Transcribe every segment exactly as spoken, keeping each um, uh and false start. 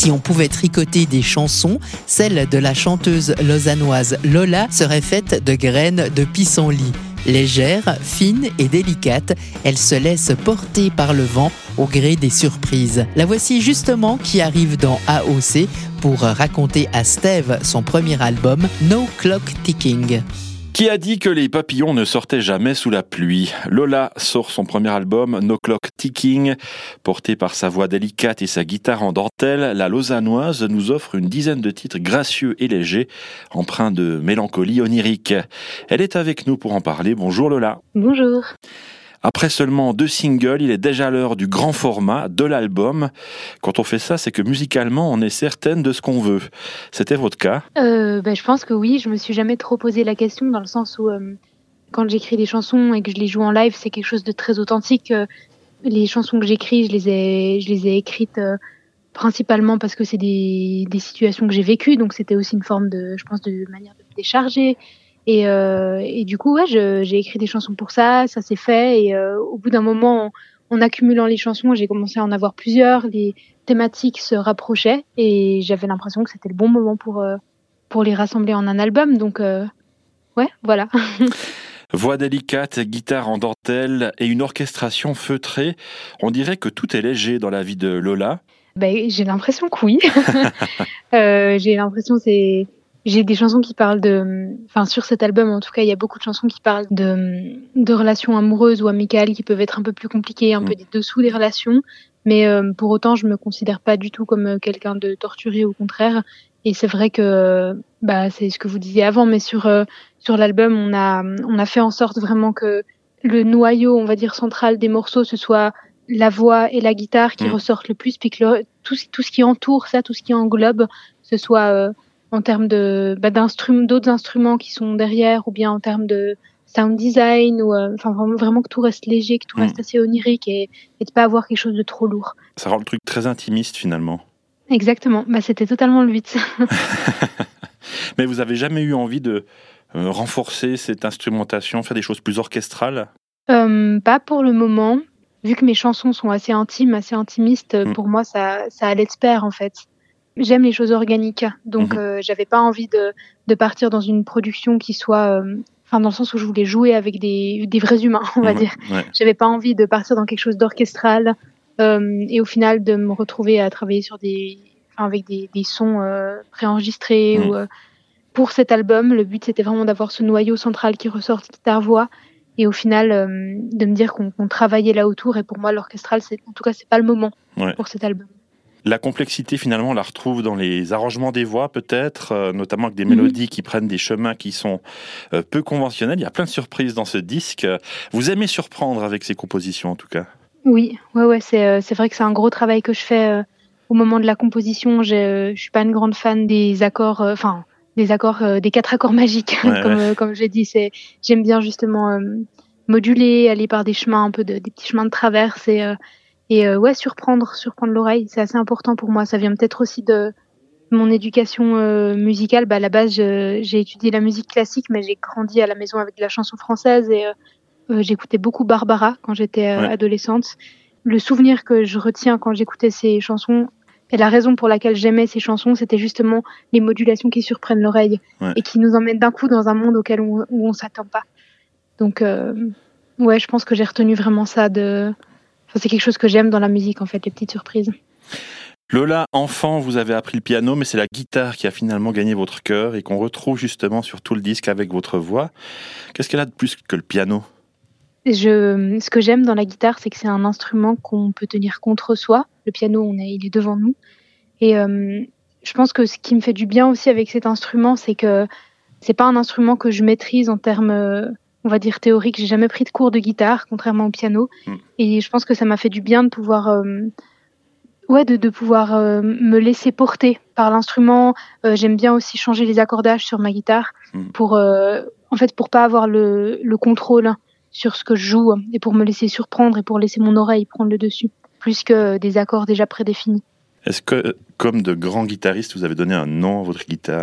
Si on pouvait tricoter des chansons, celle de la chanteuse lausannoise Lola serait faite de graines de pissenlit. Légère, fine et délicate, elle se laisse porter par le vent au gré des surprises. La voici justement qui arrive dans A O C pour raconter à Steve son premier album No Clock Ticking. Qui a dit que les papillons ne sortaient jamais sous la pluie ? Lola sort son premier album, No Clock Ticking. Porté par sa voix délicate et sa guitare en dentelle, la lausannoise nous offre une dizaine de titres gracieux et légers, empreints de mélancolie onirique. Elle est avec nous pour en parler. Bonjour Lola. Bonjour. Après seulement deux singles, il est déjà l'heure du grand format, de l'album. Quand on fait ça, c'est que musicalement, on est certaine de ce qu'on veut. C'était votre cas ? euh, bah, Je pense que oui, je me suis jamais trop posé la question, dans le sens où euh, quand j'écris des chansons et que je les joue en live, c'est quelque chose de très authentique. Euh, les chansons que j'écris, je les ai, je les ai écrites euh, principalement parce que c'est des, des situations que j'ai vécues, donc c'était aussi une forme de, je pense, de manière de me décharger. Et, euh, et du coup, ouais, je, j'ai écrit des chansons pour ça, ça s'est fait. Et euh, au bout d'un moment, en, en accumulant les chansons, j'ai commencé à en avoir plusieurs. Les thématiques se rapprochaient et j'avais l'impression que c'était le bon moment pour, euh, pour les rassembler en un album. Donc, euh, ouais, voilà. Voix délicate, guitare en dentelle et une orchestration feutrée. On dirait que tout est léger dans la vie de Lola. Ben, j'ai l'impression que oui. euh, j'ai l'impression que c'est... J'ai des chansons qui parlent de... Enfin, sur cet album, en tout cas, il y a beaucoup de chansons qui parlent de, de relations amoureuses ou amicales qui peuvent être un peu plus compliquées, un mmh. peu des dessous des relations. Mais euh, pour autant, je me considère pas du tout comme quelqu'un de torturé, au contraire. Et c'est vrai que... Bah, c'est ce que vous disiez avant, mais sur, euh, sur l'album, on a, on a fait en sorte vraiment que le noyau, on va dire, central des morceaux, ce soit la voix et la guitare qui mmh. ressortent le plus, puis que le, tout, tout ce qui entoure ça, tout ce qui englobe, ce soit... Euh, en termes de bah, d'instruments, d'autres instruments qui sont derrière, ou bien en termes de sound design, ou euh, enfin vraiment, vraiment que tout reste léger, que tout mmh. reste assez onirique et, et de pas avoir quelque chose de trop lourd. Ça rend le truc très intimiste finalement. Exactement, bah, c'était totalement le but. Mais vous avez jamais eu envie de euh, renforcer cette instrumentation, faire des choses plus orchestrales ? euh, Pas pour le moment. Vu que mes chansons sont assez intimes, assez intimistes, mmh. pour moi ça, ça allait de pair en fait. J'aime les choses organiques, donc mmh. euh, j'avais pas envie de, de partir dans une production qui soit, enfin euh, dans le sens où je voulais jouer avec des, des vrais humains, on va mmh. dire. Ouais. J'avais pas envie de partir dans quelque chose d'orchestral euh, et au final de me retrouver à travailler sur des, enfin avec des, des sons euh, préenregistrés. Mmh. Ou, euh, pour cet album, le but c'était vraiment d'avoir ce noyau central qui ressort guitare-voix et au final euh, de me dire qu'on, qu'on travaillait là autour. Et pour moi, l'orchestral, c'est, en tout cas, c'est pas le moment ouais. pour cet album. La complexité, finalement, on la retrouve dans les arrangements des voix, peut-être, euh, notamment avec des mélodies mmh. qui prennent des chemins qui sont euh, peu conventionnels. Il y a plein de surprises dans ce disque. Vous aimez surprendre avec ces compositions, en tout cas ? Oui, ouais, ouais, c'est, euh, c'est vrai que c'est un gros travail que je fais euh, au moment de la composition. Je euh, suis pas une grande fan des accords, enfin, euh, des accords, euh, des quatre accords magiques, ouais, comme, ouais. euh, comme j'ai dit. C'est, j'aime bien justement euh, moduler, aller par des chemins, un peu de, des petits chemins de traverse et... Euh, Et euh, ouais, surprendre, surprendre l'oreille, c'est assez important pour moi. Ça vient peut-être aussi de mon éducation euh, musicale. Bah, à la base, je, j'ai étudié la musique classique, mais j'ai grandi à la maison avec de la chanson française et euh, euh, j'écoutais beaucoup Barbara quand j'étais euh, ouais. adolescente. Le souvenir que je retiens quand j'écoutais ces chansons et la raison pour laquelle j'aimais ces chansons, c'était justement les modulations qui surprennent l'oreille ouais. et qui nous emmènent d'un coup dans un monde auquel on, où on s'attend pas. Donc, euh, ouais, je pense que j'ai retenu vraiment ça de... Enfin, c'est quelque chose que j'aime dans la musique, en fait, les petites surprises. Lola, enfant, vous avez appris le piano, mais c'est la guitare qui a finalement gagné votre cœur et qu'on retrouve justement sur tout le disque avec votre voix. Qu'est-ce qu'elle a de plus que le piano ? Je, ce que j'aime dans la guitare, c'est que c'est un instrument qu'on peut tenir contre soi. Le piano, on est, il est devant nous. Et euh, je pense que ce qui me fait du bien aussi avec cet instrument, c'est que c'est pas un instrument que je maîtrise en termes... on va dire théorique. J'ai jamais pris de cours de guitare, contrairement au piano. Mmh. Et je pense que ça m'a fait du bien de pouvoir, euh, ouais, de, de pouvoir euh, me laisser porter par l'instrument. Euh, j'aime bien aussi changer les accordages sur ma guitare mmh. pour, euh, en fait, pour pas avoir le, le contrôle sur ce que je joue et pour me laisser surprendre et pour laisser mon oreille prendre le dessus, plus que des accords déjà prédéfinis. Est-ce que, comme de grands guitaristes, vous avez donné un nom à votre guitare ?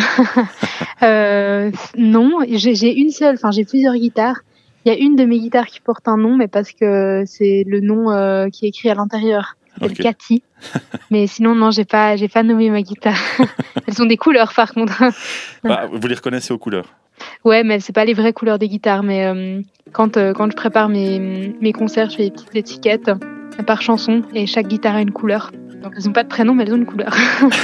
euh, non, j'ai, j'ai une seule, enfin j'ai plusieurs guitares. Il y a une de mes guitares qui porte un nom, mais parce que c'est le nom euh, qui est écrit à l'intérieur. s'appelle Okay. Cathy. Mais sinon, non, j'ai pas, j'ai pas nommé ma guitare. Elles ont des couleurs, par contre. Bah, vous les reconnaissez aux couleurs? Ouais, mais c'est pas les vraies couleurs des guitares. Mais euh, quand, euh, quand je prépare mes, mes concerts, je fais des petites étiquettes euh, par chanson et chaque guitare a une couleur. Donc elles ont pas de prénom, mais elles ont une couleur.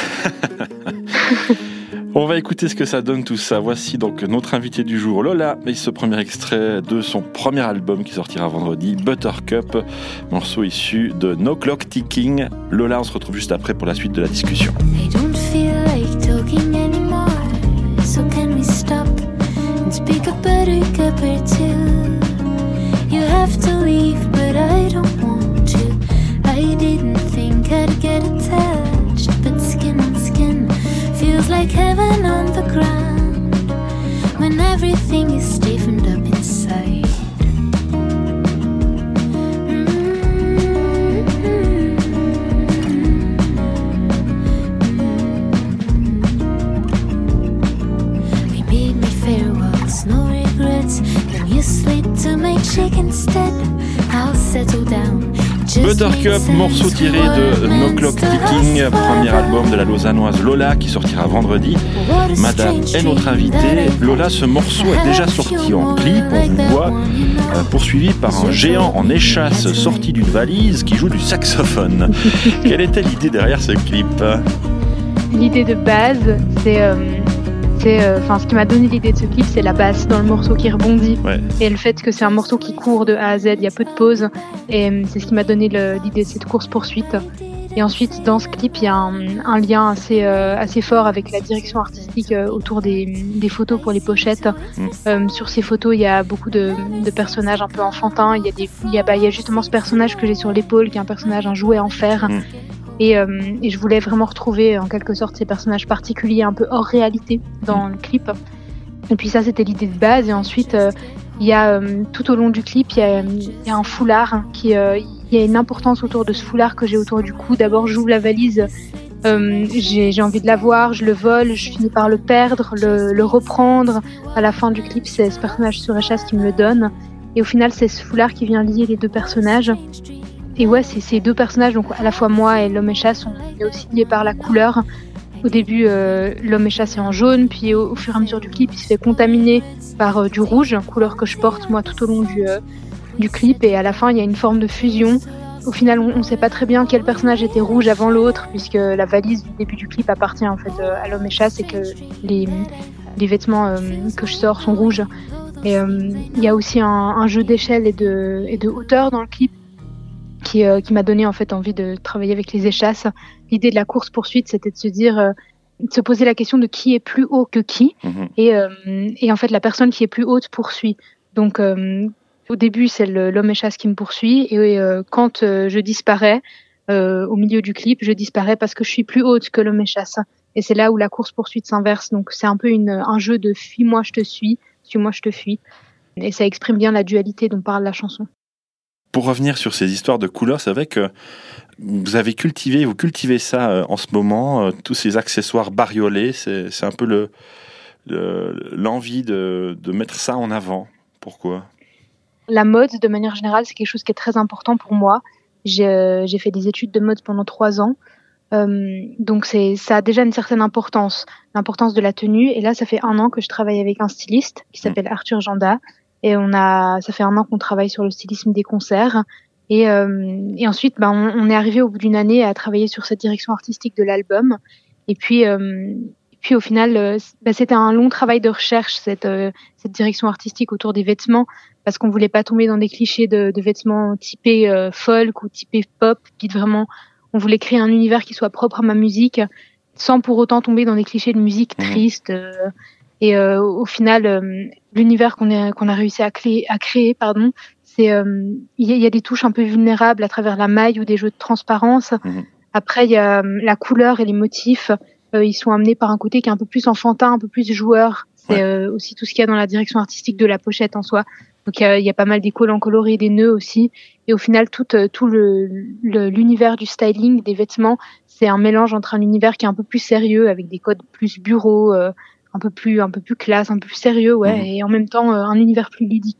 On va écouter ce que ça donne tout ça. Voici donc notre invité du jour, Lola, et ce premier extrait de son premier album qui sortira vendredi, Buttercup, morceau issu de No Clock Ticking. Lola, on se retrouve juste après pour la suite de la discussion. I don't feel like talking anymore, so can we stop and speak a buttercup or two? You have to leave, but I don't want to. I didn't think I'd get attached, but skin on skin feels like heaven on the ground when everything is stiffened up inside. We made me farewells, no regrets. Then you slid to my cheek instead. I'll settle down. Buttercup, morceau tiré de No Clock Ticking, premier album de la lausannoise Lola qui sortira vendredi. Madame est notre invitée. Lola, ce morceau est déjà sorti en clip, on vous voit, euh, poursuivi par un géant en échasse sorti d'une valise qui joue du saxophone. Quelle était l'idée derrière ce clip? L'idée de base, c'est, euh, c'est, euh, enfin, ce qui m'a donné l'idée de ce clip, c'est la basse dans le morceau qui rebondit. Ouais. Et le fait que c'est un morceau qui court de A à Z, il y a peu de pauses. Et euh, c'est ce qui m'a donné le, l'idée de cette course-poursuite. Et ensuite, dans ce clip, il y a un, un lien assez, euh, assez fort avec la direction artistique euh, autour des, des photos pour les pochettes. Mm. Euh, sur ces photos, il y a beaucoup de, de personnages un peu enfantins. Il y a, des, il y a, bah, il y a justement ce personnage que j'ai sur l'épaule, qui est un personnage, un jouet en fer. Mm. Et, euh, et je voulais vraiment retrouver en quelque sorte ces personnages particuliers un peu hors réalité dans le clip. Et puis ça, c'était l'idée de base. Et ensuite, euh, il y a euh, tout au long du clip, il y a, il y a un foulard hein, qui, euh, il y a une importance autour de ce foulard que j'ai autour du cou. D'abord, j'ouvre la valise, euh, j'ai, j'ai envie de la voir, je le vole, je finis par le perdre, le, le reprendre. À la fin du clip, c'est ce personnage sur échasse qui me le donne. Et au final, c'est ce foulard qui vient lier les deux personnages. Et ouais, c'est ces deux personnages, donc à la fois moi et l'homme échasse, on est aussi liés par la couleur. Au début, euh, l'homme échasse est en jaune, puis au, au fur et à mesure du clip, il se fait contaminer par euh, du rouge, couleur que je porte moi tout au long du, euh, du clip. Et à la fin, il y a une forme de fusion. Au final, on ne sait pas très bien quel personnage était rouge avant l'autre, puisque la valise du début du clip appartient en fait euh, à l'homme échasse et que les, les vêtements euh, que je sors sont rouges. Et euh, il y a aussi un, un jeu d'échelle et de, et de hauteur dans le clip. Qui, euh, qui m'a donné en fait envie de travailler avec les échasses. L'idée de la course-poursuite, c'était de se dire, euh, de se poser la question de qui est plus haut que qui. Mmh. Et, euh, et en fait, la personne qui est plus haute poursuit. Donc, euh, au début, c'est le, l'homme échasse qui me poursuit. Et euh, quand euh, je disparais, euh, au milieu du clip, je disparais parce que je suis plus haute que l'homme échasse. Et c'est là où la course-poursuite s'inverse. Donc, c'est un peu une, un jeu de fuis-moi, je te suis, suis-moi, je te fuis. Et ça exprime bien la dualité dont parle la chanson. Pour revenir sur ces histoires de couleurs, c'est vrai que vous avez cultivé, vous cultivez ça euh, en ce moment, euh, tous ces accessoires bariolés, c'est, c'est un peu le, le, l'envie de, de mettre ça en avant. Pourquoi ? La mode, de manière générale, c'est quelque chose qui est très important pour moi. J'ai, euh, j'ai fait des études de mode pendant trois ans, euh, donc c'est, ça a déjà une certaine importance, l'importance de la tenue. Et là, ça fait un an que je travaille avec un styliste qui s'appelle mmh. Arthur Janda. Et on a, ça fait un an qu'on travaille sur le stylisme des concerts. Et, euh, et ensuite, ben, on, on est arrivé au bout d'une année à travailler sur cette direction artistique de l'album. Et puis, euh, et puis au final, euh, ben, c'était un long travail de recherche, cette, euh, cette direction artistique autour des vêtements, parce qu'on voulait pas tomber dans des clichés de, de vêtements typés euh, folk ou typés pop. Puis vraiment, on voulait créer un univers qui soit propre à ma musique, sans pour autant tomber dans des clichés de musique triste. Euh, Et euh, au final, euh, l'univers qu'on a, qu'on a réussi à, clé, à créer, pardon, c'est il euh, y, y a des touches un peu vulnérables à travers la maille ou des jeux de transparence. Mmh. Après, il y a euh, la couleur et les motifs. Euh, ils sont amenés par un côté qui est un peu plus enfantin, un peu plus joueur. C'est ouais. euh, aussi tout ce qu'il y a dans la direction artistique de la pochette en soi. Donc il y, y a pas mal des collants colorés, des nœuds aussi. Et au final, tout, tout le, le, l'univers du styling, des vêtements, c'est un mélange entre un univers qui est un peu plus sérieux, avec des codes plus bureau, euh, un peu plus un peu plus classe, un peu plus sérieux, ouais, mmh. et en même temps euh, un univers plus ludique.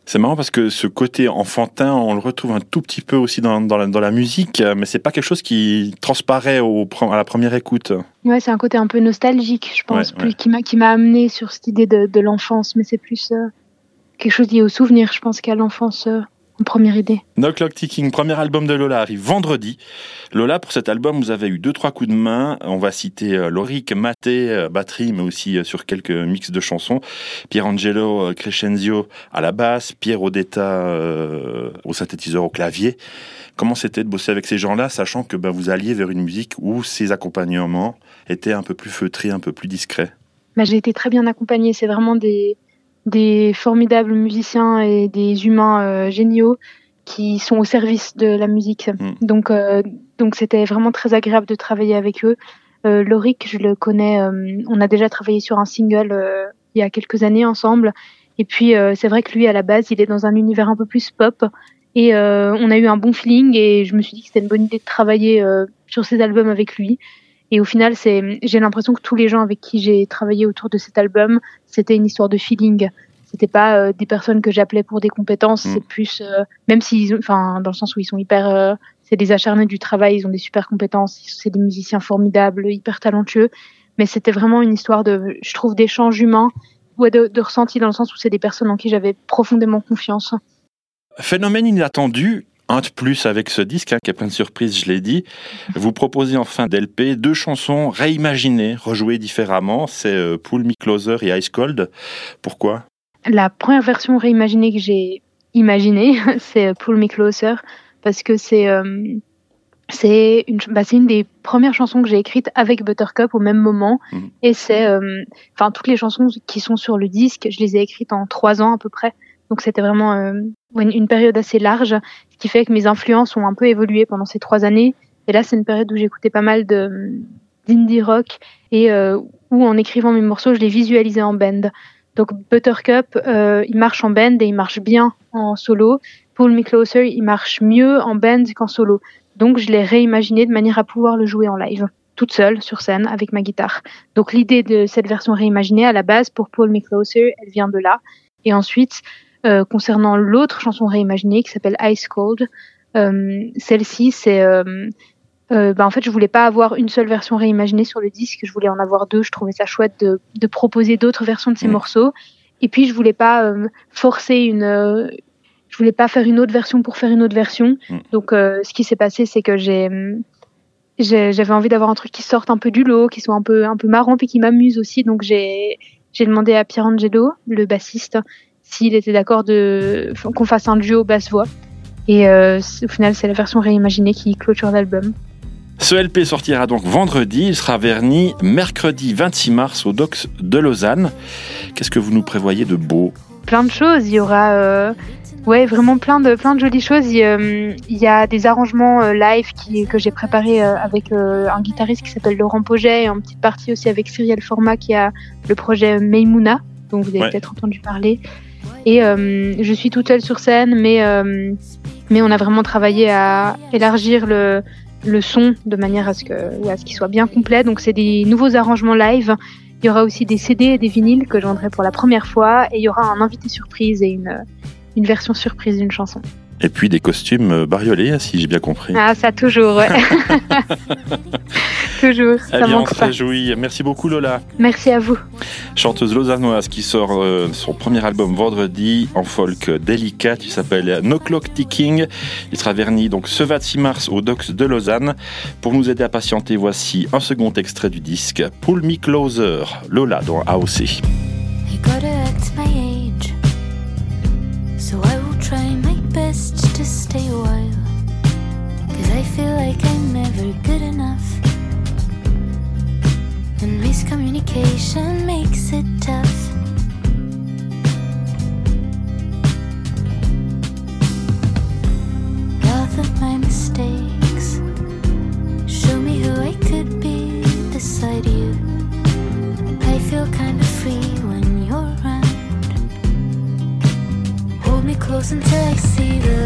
C'est marrant parce que ce côté enfantin, on le retrouve un tout petit peu aussi dans, dans, la, dans la musique, mais c'est pas quelque chose qui transparaît au, à la première écoute. Ouais, c'est un côté un peu nostalgique, je pense, ouais, plus, ouais. qui m'a qui m'a amené sur cette idée de, de l'enfance, mais c'est plus euh, quelque chose lié au souvenir, je pense, qu'à l'enfance. Euh... Première idée. No Clock Ticking, premier album de Lola, arrive vendredi. Lola, pour cet album, vous avez eu deux, trois coups de main. On va citer euh, Lorik, Maté, euh, batterie, mais aussi euh, sur quelques mix de chansons. Pierangelo euh, Crescenzio à la basse, Pierre Odetta euh, au synthétiseur, au clavier. Comment c'était de bosser avec ces gens-là, sachant que ben, vous alliez vers une musique où ces accompagnements étaient un peu plus feutrés, un peu plus discrets? Bah, j'ai été très bien accompagnée. C'est vraiment des... des formidables musiciens et des humains euh, géniaux qui sont au service de la musique. Mmh. Donc, euh, donc c'était vraiment très agréable de travailler avec eux. Euh, Lorik, je le connais, euh, on a déjà travaillé sur un single euh, il y a quelques années ensemble. Et puis, euh, c'est vrai que lui, à la base, il est dans un univers un peu plus pop. Et euh, on a eu un bon feeling et je me suis dit que c'était une bonne idée de travailler euh, sur ces albums avec lui. Et au final, c'est, j'ai l'impression que tous les gens avec qui j'ai travaillé autour de cet album, c'était une histoire de feeling. C'était pas euh, des personnes que j'appelais pour des compétences, mmh. c'est plus, euh, même s'ils, enfin, dans le sens où ils sont hyper, euh, c'est des acharnés du travail, ils ont des super compétences, c'est des musiciens formidables, hyper talentueux. Mais c'était vraiment une histoire de, je trouve, d'échange humain, ou de, de ressenti dans le sens où c'est des personnes en qui j'avais profondément confiance. Phénomène inattendu. Un de plus avec ce disque, hein, qui a plein de surprises, je l'ai dit. Vous proposez en fin d'L P deux chansons réimaginées, rejouées différemment. C'est euh, Pull Me Closer et Ice Cold. Pourquoi ? La première version réimaginée que j'ai imaginée, c'est Pull Me Closer, parce que c'est, euh, c'est, une, bah, c'est une des premières chansons que j'ai écrites avec Buttercup au même moment. Mmh. Et c'est, enfin, euh, toutes les chansons qui sont sur le disque, je les ai écrites en trois ans à peu près. Donc c'était vraiment euh, une, une période assez large, ce qui fait que mes influences ont un peu évolué pendant ces trois années. Et là, c'est une période où j'écoutais pas mal de, d'indie rock et euh, où en écrivant mes morceaux, je les visualisais en band. Donc Buttercup, euh, il marche en band et il marche bien en solo. Pull Me Closer, il marche mieux en band qu'en solo. Donc je l'ai réimaginé de manière à pouvoir le jouer en live, toute seule, sur scène, avec ma guitare. Donc l'idée de cette version réimaginée, à la base, pour Pull Me Closer, elle vient de là. Et ensuite... Euh, concernant l'autre chanson réimaginée qui s'appelle Ice Cold, euh, celle-ci, c'est... Euh, euh, bah en fait, je voulais pas avoir une seule version réimaginée sur le disque, je voulais en avoir deux. Je trouvais ça chouette de, de proposer d'autres versions de ces mmh. morceaux. Et puis, je voulais pas euh, forcer une... Euh, je voulais pas faire une autre version pour faire une autre version. Mmh. Donc, euh, ce qui s'est passé, c'est que j'ai... j'ai j'avais envie d'avoir un truc qui sorte un peu du lot, qui soit un peu, un peu marrant, puis qui m'amuse aussi. Donc, j'ai, j'ai demandé à Pierangelo, le bassiste, s'il était d'accord de, qu'on fasse un duo basse-voix. Et euh, au final, c'est la version réimaginée qui clôture l'album. Ce L P sortira donc vendredi, il sera verni mercredi vingt-six mars au Docks de Lausanne. Qu'est-ce que vous nous prévoyez de beau ? Plein de choses, il y aura euh, ouais, vraiment plein de, plein de jolies choses. Il, euh, il y a des arrangements euh, live qui, que j'ai préparés euh, avec euh, un guitariste qui s'appelle Laurent Poget et en petite partie aussi avec Cyrielle Format qui a le projet Meimouna, dont vous avez ouais. peut-être entendu parler. Et euh, je suis toute seule sur scène, mais, euh, mais on a vraiment travaillé à élargir le, le son de manière à ce que, ouais, à ce qu'il soit bien complet. Donc c'est des nouveaux arrangements live. Il y aura aussi des C D et des vinyles que je vendrai pour la première fois. Et il y aura un invité surprise et une, une version surprise d'une chanson. Et puis des costumes bariolés, si j'ai bien compris. Ah, ça toujours, ouais. Toujours, eh ça bien, manque on se pas. réjouit. Merci beaucoup Lola. Merci à vous. Chanteuse lausannoise qui sort euh, son premier album vendredi en folk délicat, il s'appelle No Clock Ticking. Il sera verni donc ce vingt-six mars au Docks de Lausanne. Pour nous aider à patienter, voici un second extrait du disque, Pull Me Closer, Lola dans A O C. You gotta act my age, so I will try my best to stay a while, 'cause I feel like I'm never good enough, and miscommunication makes it tough. Laugh at my mistakes, show me who I could be beside you. I feel kind of free when you're around. Hold me close until I see the